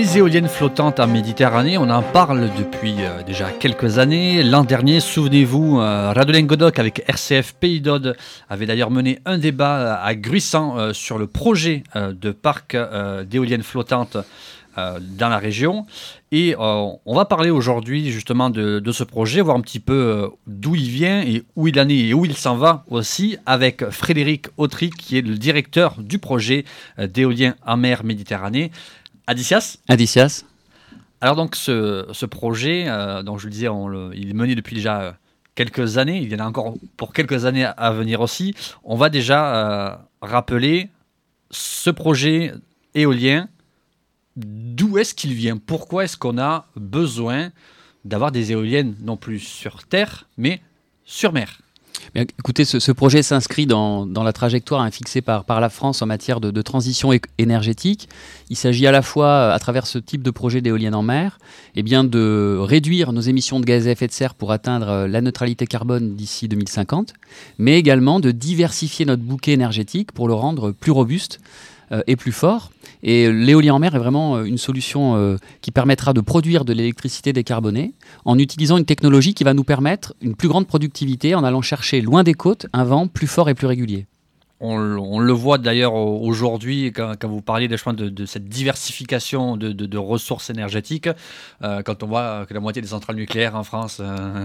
Les éoliennes flottantes en Méditerranée, on en parle depuis déjà quelques années. L'an dernier, souvenez-vous, Radulin Godok avec RCF Pays d'Aude avait d'ailleurs mené un débat à Gruissant sur le projet de parc d'éoliennes flottantes dans la région. Et on va parler aujourd'hui justement de ce projet, voir un petit peu d'où il vient et où il en est et où il s'en va aussi, avec Frédéric Autry, qui est le directeur du projet d'éolien en mer Méditerranée. Adicias. Alors donc ce projet, dont je le disais, il est mené depuis déjà quelques années, il y en a encore pour quelques années à venir aussi. On va déjà rappeler ce projet éolien. D'où est-ce qu'il vient ? Pourquoi est-ce qu'on a besoin d'avoir des éoliennes non plus sur terre, mais sur mer ? Bien, écoutez, ce projet s'inscrit dans la trajectoire fixée par la France en matière de transition énergétique. Il s'agit à la fois, à travers ce type de projet d'éoliennes en mer, de réduire nos émissions de gaz à effet de serre pour atteindre la neutralité carbone d'ici 2050, mais également de diversifier notre bouquet énergétique pour le rendre plus robuste et plus fort. Et l'éolien en mer est vraiment une solution qui permettra de produire de l'électricité décarbonée en utilisant une technologie qui va nous permettre une plus grande productivité en allant chercher loin des côtes un vent plus fort et plus régulier. On le voit d'ailleurs aujourd'hui quand vous parliez de cette diversification de ressources énergétiques, quand on voit que la moitié des centrales nucléaires en France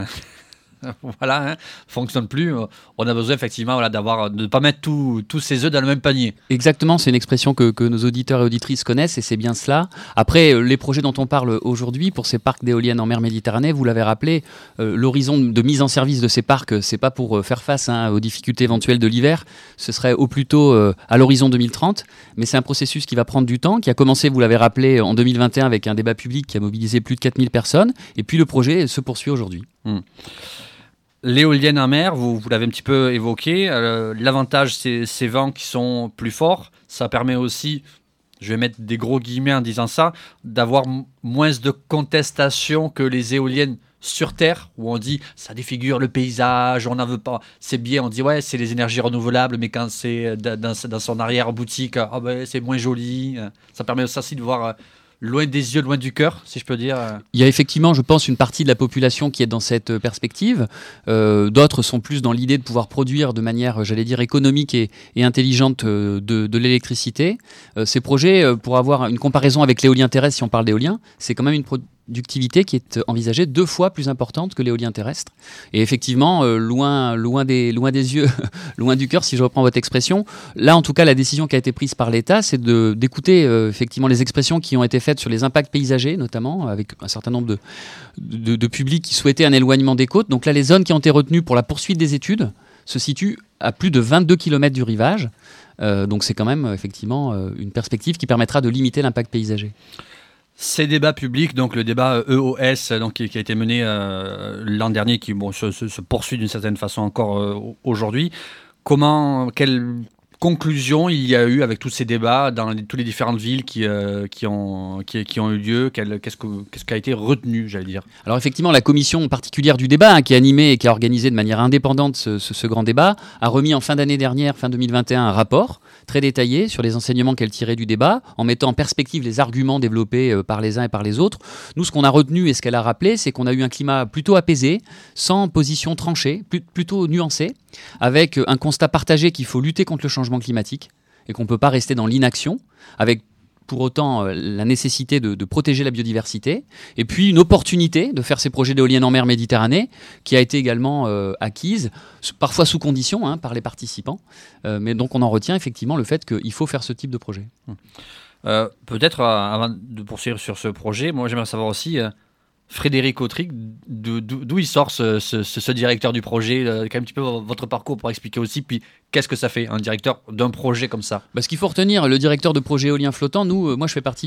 fonctionnent plus. On a besoin effectivement de ne pas mettre tous ses œufs dans le même panier. Exactement, c'est une expression que nos auditeurs et auditrices connaissent et c'est bien cela. Après, les projets dont on parle aujourd'hui pour ces parcs d'éoliennes en mer Méditerranée, vous l'avez rappelé, l'horizon de mise en service de ces parcs, c'est pas pour faire face aux difficultés éventuelles de l'hiver, ce serait au plus tôt à l'horizon 2030, mais c'est un processus qui va prendre du temps, qui a commencé, vous l'avez rappelé, en 2021 avec un débat public qui a mobilisé plus de 4000 personnes, et puis le projet se poursuit aujourd'hui. L'éolienne en mer, vous l'avez un petit peu évoqué, l'avantage c'est ces vents qui sont plus forts, ça permet aussi, je vais mettre des gros guillemets en disant ça, d'avoir moins de contestation que les éoliennes sur terre, où on dit ça défigure le paysage, on n'en veut pas, c'est bien, on dit ouais c'est les énergies renouvelables, mais quand c'est dans son arrière-boutique, c'est moins joli, ça permet aussi de voir loin des yeux, loin du cœur, si je peux dire. Il y a effectivement, je pense, une partie de la population qui est dans cette perspective. D'autres sont plus dans l'idée de pouvoir produire de manière, économique et intelligente de l'électricité. Ces projets, pour avoir une comparaison avec l'éolien terrestre, si on parle d'éolien, c'est quand même une productivité qui est envisagée 2 fois plus importante que l'éolien terrestre. Et effectivement, loin des yeux, loin du cœur, si je reprends votre expression. Là, en tout cas, la décision qui a été prise par l'État, c'est d'écouter effectivement les expressions qui ont été faites sur les impacts paysagers, notamment, avec un certain nombre de publics qui souhaitaient un éloignement des côtes. Donc là, les zones qui ont été retenues pour la poursuite des études se situent à plus de 22 km du rivage. Donc c'est quand même, effectivement, une perspective qui permettra de limiter l'impact paysager. Ces débats publics, donc le débat EOS qui a été mené l'an dernier, qui se poursuit d'une certaine façon encore aujourd'hui, quelle conclusion il y a eu avec tous ces débats dans toutes les différentes villes qui ont eu lieu, qu'est-ce qui a été retenu, j'allais dire. Alors effectivement, la commission particulière du débat, qui a animé et qui a organisé de manière indépendante ce grand débat, a remis en fin d'année dernière, fin 2021, un rapport très détaillé sur les enseignements qu'elle tirait du débat, en mettant en perspective les arguments développés par les uns et par les autres. Nous, ce qu'on a retenu et ce qu'elle a rappelé, c'est qu'on a eu un climat plutôt apaisé, sans position tranchée, plutôt nuancée, avec un constat partagé qu'il faut lutter contre le changement climatique et qu'on ne peut pas rester dans l'inaction, avec pour autant la nécessité de protéger la biodiversité, et puis une opportunité de faire ces projets d'éoliennes en mer Méditerranée, qui a été également acquise, parfois sous condition par les participants, mais donc on en retient effectivement le fait qu'il faut faire ce type de projet. Peut-être, avant de poursuivre sur ce projet, moi j'aimerais savoir aussi, Frédéric Autry, d'où il sort ce directeur du projet, quand même un petit peu votre parcours pour expliquer aussi, puis qu'est-ce que ça fait, un directeur d'un projet comme ça ? Ce qu'il faut retenir, le directeur de projet éolien flottant, moi je fais partie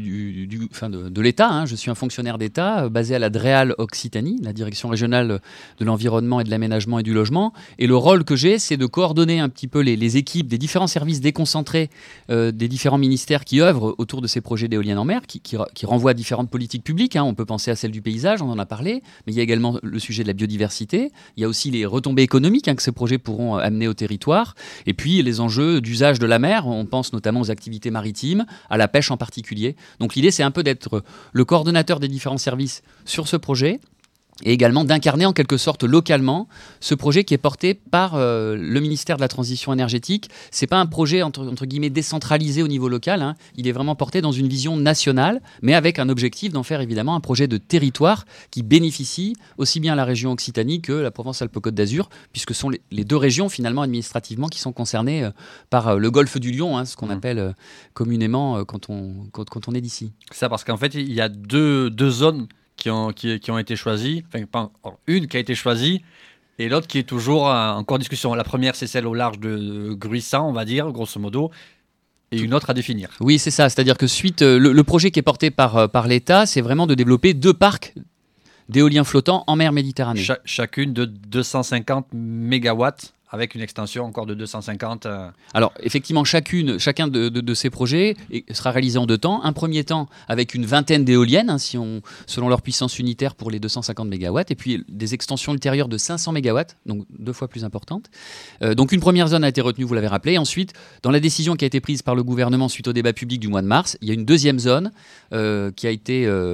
de l'État, je suis un fonctionnaire d'État basé à la DREAL Occitanie, la direction régionale de l'environnement et de l'aménagement et du logement, et le rôle que j'ai, c'est de coordonner un petit peu les équipes des différents services déconcentrés des différents ministères qui œuvrent autour de ces projets d'éoliennes en mer, qui renvoient à différentes politiques publiques, on peut penser à celle du paysage, on en a parlé, mais il y a également le sujet de la biodiversité, il y a aussi les retombées économiques que ces projets pourront amener au territoire, territoire. Et puis les enjeux d'usage de la mer, on pense notamment aux activités maritimes, à la pêche en particulier. Donc l'idée, c'est un peu d'être le coordonnateur des différents services sur ce projet, et également d'incarner en quelque sorte localement ce projet qui est porté par le ministère de la Transition énergétique. C'est pas un projet entre guillemets décentralisé au niveau local, hein. Il est vraiment porté dans une vision nationale, mais avec un objectif d'en faire évidemment un projet de territoire qui bénéficie aussi bien à la région Occitanie que la Provence-Alpes-Côte d'Azur, puisque ce sont les deux régions finalement administrativement qui sont concernées par le golfe du Lion, hein, ce qu'on appelle communément quand on est d'ici. Ça, parce qu'en fait, il y a deux zones qui ont été choisis, enfin pas une qui a été choisie et l'autre qui est toujours encore en discussion. La première, c'est celle au large de Gruissant, on va dire, grosso modo, et une autre à définir. Oui, c'est ça. C'est-à-dire que le projet qui est porté par l'État, c'est vraiment de développer 2 parcs d'éoliens flottants en mer Méditerranée. Chacune de 250 mégawatts, avec une extension encore de 250. Alors, effectivement, chacun de ces projets sera réalisé en 2 temps. Un premier temps avec une vingtaine d'éoliennes, hein, selon leur puissance unitaire pour les 250 MW, et puis des extensions ultérieures de 500 MW, donc 2 fois plus importantes. Donc, une première zone a été retenue, vous l'avez rappelé. Ensuite, dans la décision qui a été prise par le gouvernement suite au débat public du mois de mars, il y a une deuxième zone qui a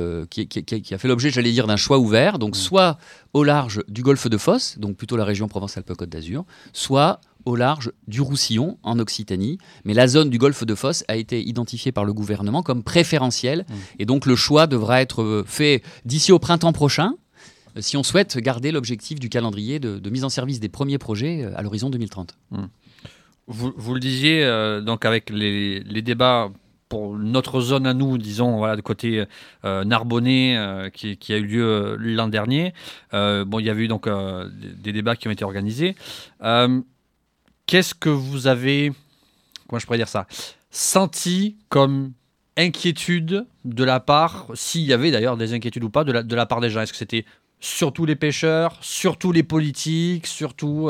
fait l'objet, j'allais dire, d'un choix ouvert. Donc, soit au large du golfe de Fos, donc plutôt la région Provence-Alpes-Côte d'Azur, soit au large du Roussillon, en Occitanie. Mais la zone du golfe de Fos a été identifiée par le gouvernement comme préférentielle. Et donc le choix devra être fait d'ici au printemps prochain, si on souhaite garder l'objectif du calendrier de mise en service des premiers projets à l'horizon 2030. Vous le disiez, donc avec les débats pour notre zone à nous, disons, voilà, de côté Narbonnais, qui a eu lieu l'an dernier. Il y avait eu donc des débats qui ont été organisés. Qu'est-ce que vous avez, comment je pourrais dire ça, senti comme inquiétude de la part, s'il y avait d'ailleurs des inquiétudes ou pas, de la part des gens? Est-ce que c'était surtout les pêcheurs, surtout les politiques, surtout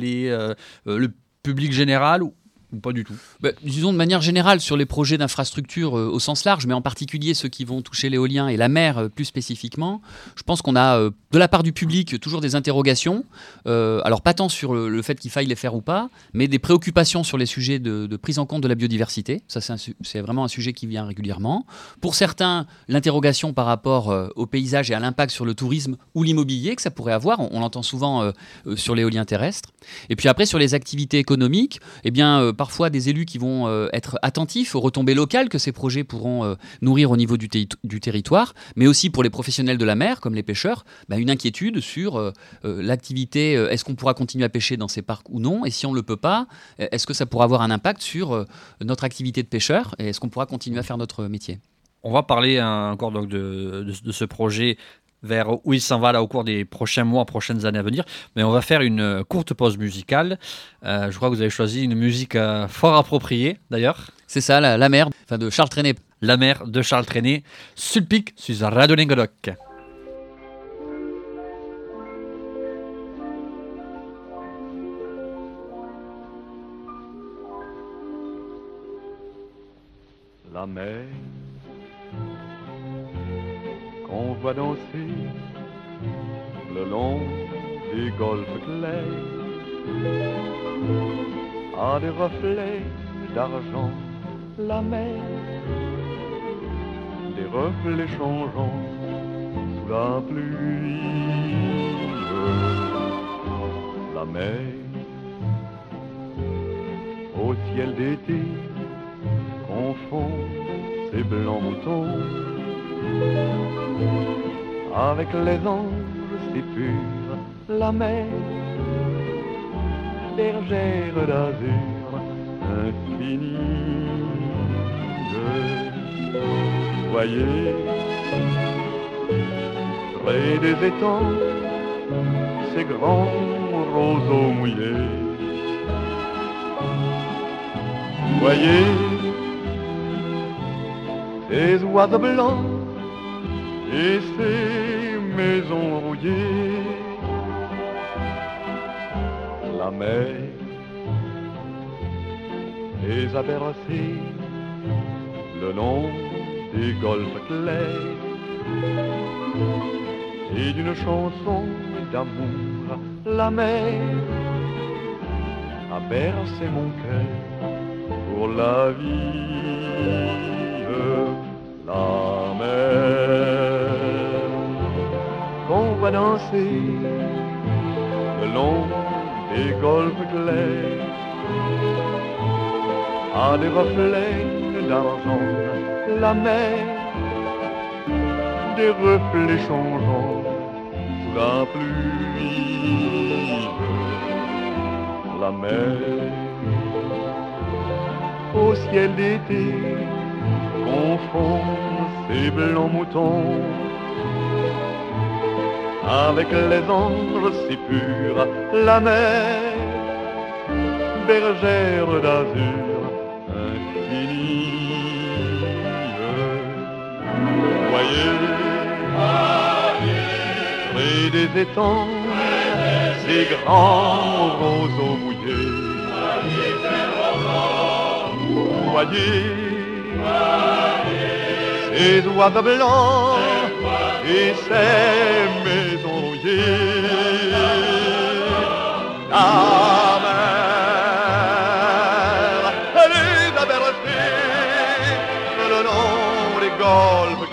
le public général, ou pas du tout? Disons de manière générale sur les projets d'infrastructure au sens large, mais en particulier ceux qui vont toucher l'éolien et la mer plus spécifiquement, je pense qu'on a de la part du public toujours des interrogations, alors pas tant sur le fait qu'il faille les faire ou pas, mais des préoccupations sur les sujets de prise en compte de la biodiversité. Ça, c'est vraiment un sujet qui vient régulièrement. Pour certains, l'interrogation par rapport au paysage et à l'impact sur le tourisme ou l'immobilier que ça pourrait avoir, on l'entend souvent sur l'éolien terrestre. Et puis après, sur les activités économiques, parfois des élus qui vont être attentifs aux retombées locales que ces projets pourront nourrir au niveau du territoire, mais aussi pour les professionnels de la mer, comme les pêcheurs, une inquiétude sur l'activité. Est-ce qu'on pourra continuer à pêcher dans ces parcs ou non? Et si on ne le peut pas, est-ce que ça pourra avoir un impact sur notre activité de pêcheur? Et est-ce qu'on pourra continuer à faire notre métier? On va parler encore donc de ce projet vers où il s'en va là au cours des prochains mois, prochaines années à venir. Mais on va faire une courte pause musicale. Je crois que vous avez choisi une musique fort appropriée d'ailleurs. C'est ça, la mer de Charles Trenet. La mer de Charles Trenet. Sulpic sur Radio Languedoc. La mer qu'on voit danser le long des golfes clairs a des reflets d'argent. La mer, des reflets changeants sous la pluie. La mer au ciel d'été confond ses blancs moutons avec les anges si purs. La mer, bergère d'azur infinie. Voyez, près des étangs, ces grands roseaux mouillés. Voyez, ces oiseaux blancs et ces maisons rouillées. La mer les a bercés le long des golfes clairs et d'une chanson d'amour. La mer a bercé mon cœur pour la vie. La mer qu'on va danser le long des golfes clairs à des reflets d'argent, la mer, des reflets changeants sous la pluie. La mer au ciel d'été confond ces blancs moutons avec les anges si purs. La mer, bergère d'azur infinie. Voyez, près des étangs, ces grands roseaux mouillés. Voyez, ces oiseaux blancs et ces maisons rouillées. La mer, elle les a bercées le long des golfes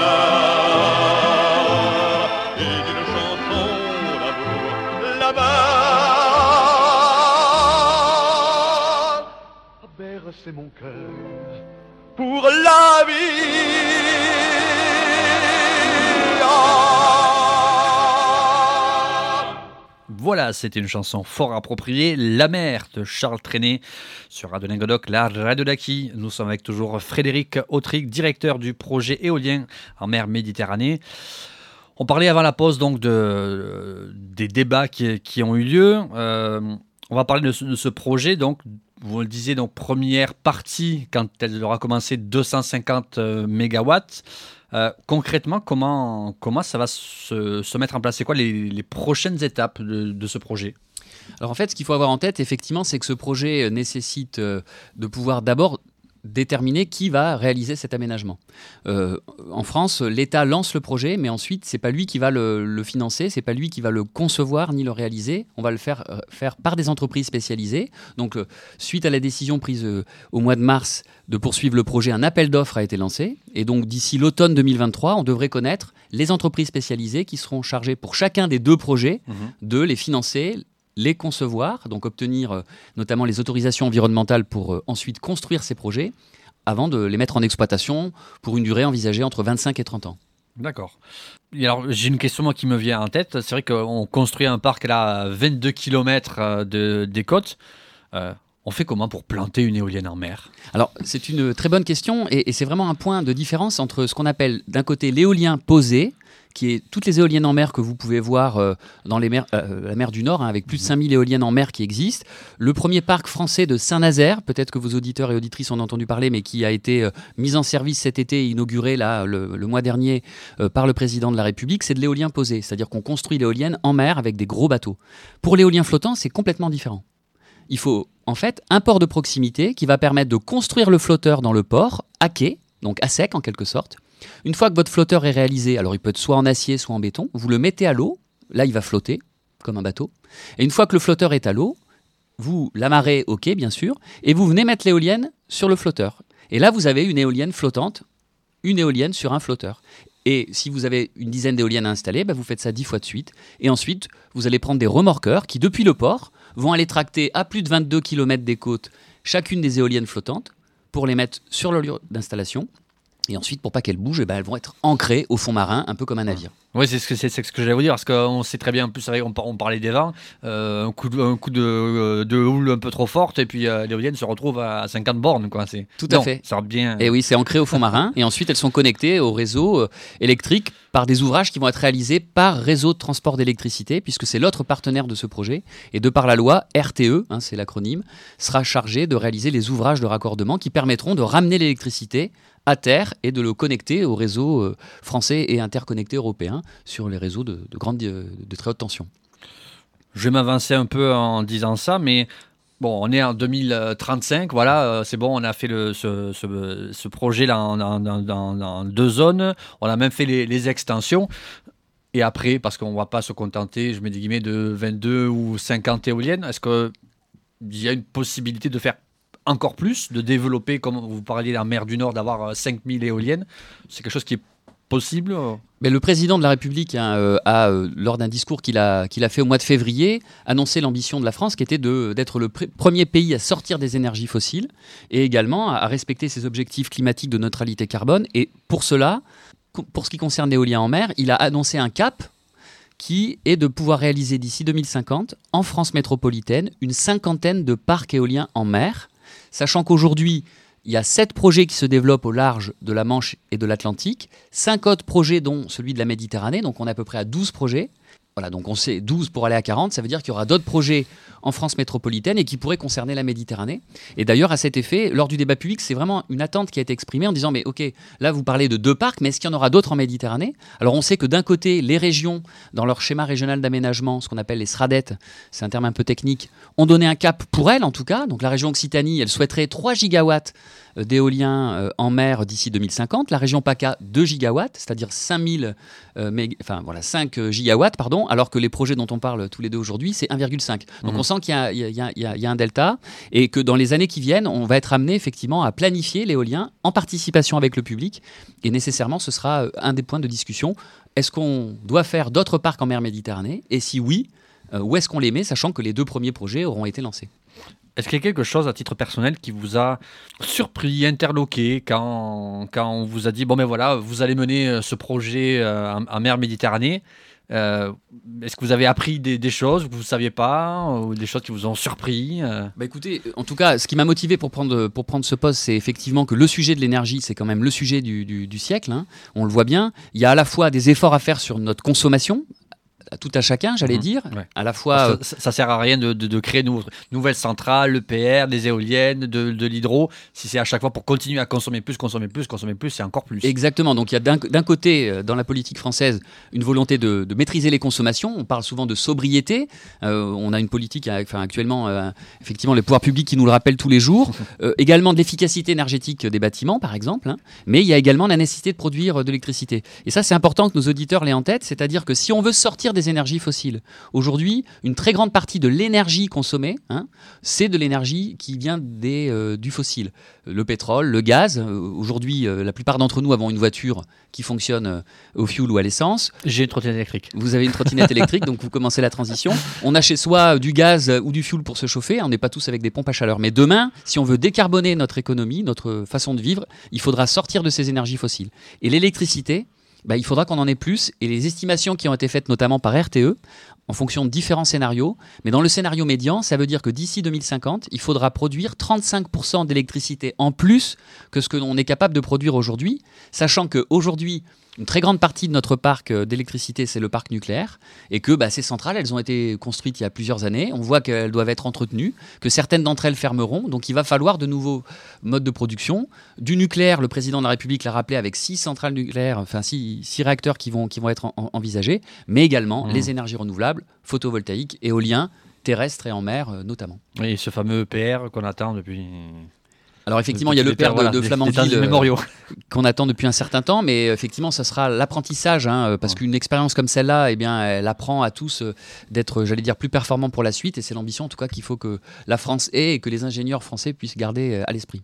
clairs et d'une chanson d'amour. La mer a bercé mon cœur pour la vie. Voilà, c'était une chanson fort appropriée, La mer de Charles Trenet sur Radio Lingodoc, la radio d'Aki. Nous sommes avec toujours Frédéric Autric, directeur du projet éolien en mer Méditerranée. On parlait avant la pause donc des débats qui ont eu lieu. On va parler de ce projet, donc vous le disiez, donc première partie quand elle aura commencé 250 mégawatts. Concrètement, comment ça va se mettre en place? C'est quoi les prochaines étapes de ce projet? Alors en fait, ce qu'il faut avoir en tête, effectivement, c'est que ce projet nécessite de pouvoir d'abord déterminer qui va réaliser cet aménagement. En France, l'État lance le projet, mais ensuite, c'est pas lui qui va le financer, c'est pas lui qui va le concevoir ni le réaliser. On va le faire par des entreprises spécialisées. Donc, suite à la décision prise au mois de mars de poursuivre le projet, un appel d'offres a été lancé. Et donc, d'ici l'automne 2023, on devrait connaître les entreprises spécialisées qui seront chargées pour chacun des deux projets de les financer, les concevoir, donc obtenir notamment les autorisations environnementales pour ensuite construire ces projets avant de les mettre en exploitation pour une durée envisagée entre 25 et 30 ans. D'accord. Et alors, j'ai une question moi, qui me vient en tête. C'est vrai qu'on construit un parc là, à 22 km des côtes. On fait comment pour planter une éolienne en mer? Alors, c'est une très bonne question et c'est vraiment un point de différence entre ce qu'on appelle d'un côté l'éolien posé, qui est toutes les éoliennes en mer que vous pouvez voir dans la mer du Nord, avec plus de 5000 éoliennes en mer qui existent. Le premier parc français de Saint-Nazaire, peut-être que vos auditeurs et auditrices en ont entendu parler, mais qui a été mis en service cet été et inauguré là, le mois dernier par le président de la République, c'est de l'éolien posé, c'est-à-dire qu'on construit l'éolienne en mer avec des gros bateaux. Pour l'éolien flottant, c'est complètement différent. Il faut en fait un port de proximité qui va permettre de construire le flotteur dans le port, à quai, donc à sec en quelque sorte. Une fois que votre flotteur est réalisé, alors il peut être soit en acier, soit en béton, vous le mettez à l'eau, là il va flotter comme un bateau. Et une fois que le flotteur est à l'eau, vous l'amarrez au quai bien sûr, et vous venez mettre l'éolienne sur le flotteur. Et là vous avez une éolienne flottante, une éolienne sur un flotteur. Et si vous avez une dizaine d'éoliennes à installer, vous faites ça 10 fois de suite. Et ensuite, vous allez prendre des remorqueurs qui, depuis le port, vont aller tracter à plus de 22 km des côtes chacune des éoliennes flottantes pour les mettre sur le lieu d'installation. Et ensuite, pour pas qu'elles bougent, elles vont être ancrées au fond marin, un peu comme un navire. Oui, c'est ce que j'allais vous dire, parce qu'on sait très bien, en plus, on parlait des vents, un coup de houle un peu trop forte, et puis l'éolienne se retrouve à 50 bornes. Quoi. Tout à fait. Ça va bien. Et oui, c'est ancré au fond marin, et ensuite elles sont connectées au réseau électrique par des ouvrages qui vont être réalisés par Réseau de transport d'électricité, puisque c'est l'autre partenaire de ce projet, et de par la loi, RTE, c'est l'acronyme, sera chargé de réaliser les ouvrages de raccordement qui permettront de ramener l'électricité à terre et de le connecter au réseau français et interconnecté européen sur les réseaux de très haute tension. Je vais m'avancer un peu en disant ça, mais bon, on est en 2035, voilà, c'est bon, on a fait ce projet-là dans 2 zones, on a même fait les extensions. Et après, parce qu'on ne va pas se contenter, je mets des guillemets, de 22 ou 50 éoliennes, est-ce que il y a une possibilité de faire encore plus, de développer, comme vous parliez de la mer du Nord, d'avoir 5000 éoliennes. C'est quelque chose qui est possible. Mais le président de la République a, lors d'un discours qu'il a fait au mois de février, annoncé l'ambition de la France qui était d'être le premier pays à sortir des énergies fossiles et également à respecter ses objectifs climatiques de neutralité carbone. Et pour cela, pour ce qui concerne l'éolien en mer, il a annoncé un cap qui est de pouvoir réaliser d'ici 2050, en France métropolitaine, une 50aine de parcs éoliens en mer, sachant qu'aujourd'hui, il y a 7 projets qui se développent au large de la Manche et de l'Atlantique, 5 autres projets dont celui de la Méditerranée, donc on est à peu près à 12 projets. Voilà, donc on sait 12 pour aller à 40, ça veut dire qu'il y aura d'autres projets en France métropolitaine et qui pourraient concerner la Méditerranée. Et d'ailleurs, à cet effet, lors du débat public, c'est vraiment une attente qui a été exprimée en disant, mais ok, là vous parlez de 2 parcs, mais est-ce qu'il y en aura d'autres en Méditerranée? Alors on sait que d'un côté, les régions, dans leur schéma régional d'aménagement, ce qu'on appelle les SRADET, c'est un terme un peu technique, ont donné un cap pour elles en tout cas. Donc la région Occitanie, elle souhaiterait 3 gigawatts d'éolien en mer d'ici 2050. La région PACA, 2 gigawatts, c'est-à-dire 5 gigawatts, pardon, alors que les projets dont on parle tous les deux aujourd'hui, c'est 1,5. Donc on sent qu'il y a un delta et que dans les années qui viennent, on va être amené effectivement à planifier l'éolien en participation avec le public. Et nécessairement, ce sera un des points de discussion. Est-ce qu'on doit faire d'autres parcs en mer Méditerranée? Et si oui, où est-ce qu'on les met, sachant que les 2 premiers projets auront été lancés? Est-ce qu'il y a quelque chose à titre personnel qui vous a surpris, interloqué, quand on vous a dit, bon ben voilà, vous allez mener ce projet en mer Méditerranée? Est-ce que vous avez appris des choses que vous ne saviez pas, ou des choses qui vous ont surpris? Bah écoutez, en tout cas, ce qui m'a motivé pour prendre ce poste, c'est effectivement que le sujet de l'énergie, c'est quand même le sujet du siècle, hein. On le voit bien. Il y a à la fois des efforts à faire sur notre consommation, tout à chacun, j'allais dire. Ouais. À la fois, ça sert à rien de créer de nouvelles centrales, l'EPR, des éoliennes, de l'hydro, si c'est à chaque fois pour continuer à consommer plus, c'est encore plus. Exactement. Donc il y a d'un côté, dans la politique française, une volonté de maîtriser les consommations. On parle souvent de sobriété. On a une politique, actuellement, effectivement, les pouvoirs publics qui nous le rappellent tous les jours. Également de l'efficacité énergétique des bâtiments, par exemple. Hein. Mais il y a également la nécessité de produire de l'électricité. Et ça, c'est important que nos auditeurs l'aient en tête. C'est-à-dire que si on veut sortir des énergies fossiles. Aujourd'hui, une très grande partie de l'énergie consommée, c'est de l'énergie qui vient du fossile. Le pétrole, le gaz. Aujourd'hui, la plupart d'entre nous avons une voiture qui fonctionne au fioul ou à l'essence. J'ai une trottinette électrique. Vous avez une trottinette électrique, donc vous commencez la transition. On a chez soi du gaz ou du fioul pour se chauffer. On n'est pas tous avec des pompes à chaleur. Mais demain, si on veut décarboner notre économie, notre façon de vivre, il faudra sortir de ces énergies fossiles. Et l'électricité, il faudra qu'on en ait plus. Et les estimations qui ont été faites notamment par RTE, en fonction de différents scénarios, mais dans le scénario médian, ça veut dire que d'ici 2050, il faudra produire 35% d'électricité en plus que ce que l'on est capable de produire aujourd'hui, sachant qu'aujourd'hui, une très grande partie de notre parc d'électricité, c'est le parc nucléaire, et que ces centrales, elles ont été construites il y a plusieurs années. On voit qu'elles doivent être entretenues, que certaines d'entre elles fermeront. Donc il va falloir de nouveaux modes de production. Du nucléaire, le président de la République l'a rappelé, avec 6 centrales nucléaires, 6 réacteurs qui vont être envisagés, mais également les énergies renouvelables, photovoltaïques, éoliens, terrestres et en mer notamment. Oui, ce fameux EPR qu'on attend depuis... Alors effectivement, il y a l'EPR de Flamanville qu'on attend depuis un certain temps, mais effectivement, ça sera l'apprentissage, parce qu'une expérience comme celle-là, elle apprend à tous d'être, j'allais dire, plus performants pour la suite, et c'est l'ambition en tout cas qu'il faut que la France ait et que les ingénieurs français puissent garder à l'esprit.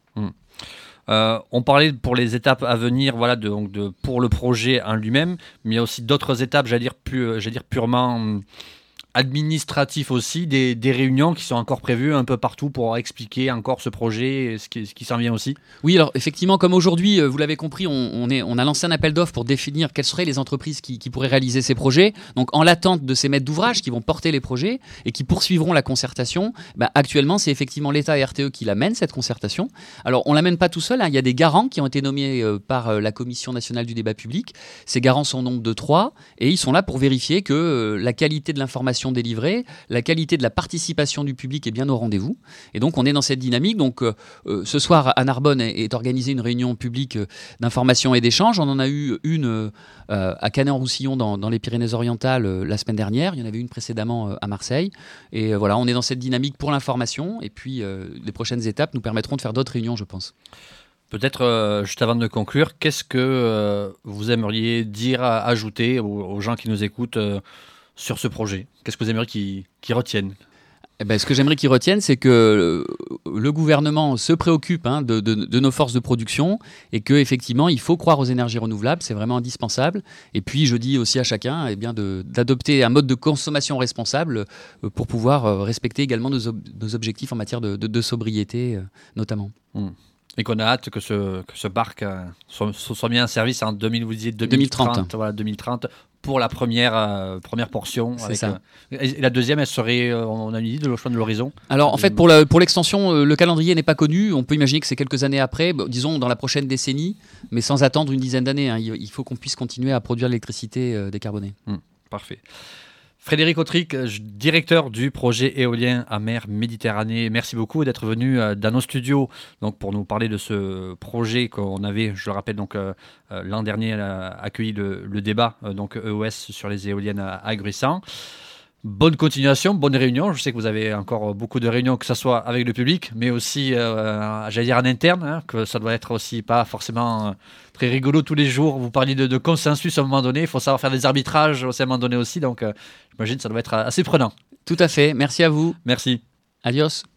On parlait pour les étapes à venir, pour le projet en lui-même, mais il y a aussi d'autres étapes, j'allais dire purement administratif aussi, des réunions qui sont encore prévues un peu partout pour expliquer encore ce projet et ce qui s'en vient aussi. Oui, alors effectivement, comme aujourd'hui, vous l'avez compris, on a lancé un appel d'offres pour définir quelles seraient les entreprises qui pourraient réaliser ces projets. Donc en l'attente de ces maîtres d'ouvrage qui vont porter les projets et qui poursuivront la concertation, actuellement c'est effectivement l'État et RTE qui la mènent, cette concertation. Alors on ne la mène pas tout seul, il y a des garants qui ont été nommés par la Commission nationale du débat public. Ces garants sont au nombre de 3 et ils sont là pour vérifier que la qualité de l'information délivrée, la qualité de la participation du public est bien au rendez-vous. Et donc on est dans cette dynamique. Donc ce soir à Narbonne est organisée une réunion publique d'information et d'échange. On en a eu une à Canet-en-Roussillon dans les Pyrénées-Orientales la semaine dernière. Il y en avait une précédemment à Marseille. Et voilà, on est dans cette dynamique pour l'information. Et puis les prochaines étapes nous permettront de faire d'autres réunions, je pense. Peut-être, juste avant de conclure, qu'est-ce que vous aimeriez dire, ajouter aux gens qui nous écoutent sur ce projet? Qu'est-ce que vous aimeriez qu'ils retiennent? Eh ben, ce que j'aimerais qu'ils retiennent, c'est que le gouvernement se préoccupe de nos forces de production et qu'effectivement, il faut croire aux énergies renouvelables, c'est vraiment indispensable. Et puis, je dis aussi à chacun d'adopter un mode de consommation responsable pour pouvoir respecter également nos objectifs en matière de sobriété, notamment. Et qu'on a hâte que ce parc soit mis en service en 2030. Voilà, 2030. Pour la première portion. C'est ça. Et la deuxième, elle serait, on a une idée de choix de l'horizon? Alors en fait, pour l'extension, le calendrier n'est pas connu. On peut imaginer que c'est quelques années après, disons dans la prochaine décennie, mais sans attendre une dizaine d'années. Il faut qu'on puisse continuer à produire l'électricité décarbonée. Parfait. Frédéric Autric, directeur du projet éolien à mer Méditerranée, merci beaucoup d'être venu dans nos studios donc, pour nous parler de ce projet qu'on avait, je le rappelle, donc, l'an dernier accueilli le débat donc EOS sur les éoliennes à Gruissant. Bonne continuation, bonne réunion. Je sais que vous avez encore beaucoup de réunions, que ce soit avec le public, mais aussi, j'allais dire en interne, que ça doit être aussi pas forcément très rigolo tous les jours. Vous parliez de consensus à un moment donné, il faut savoir faire des arbitrages aussi à un moment donné aussi, donc j'imagine que ça doit être assez prenant. Tout à fait, merci à vous. Merci. Adios.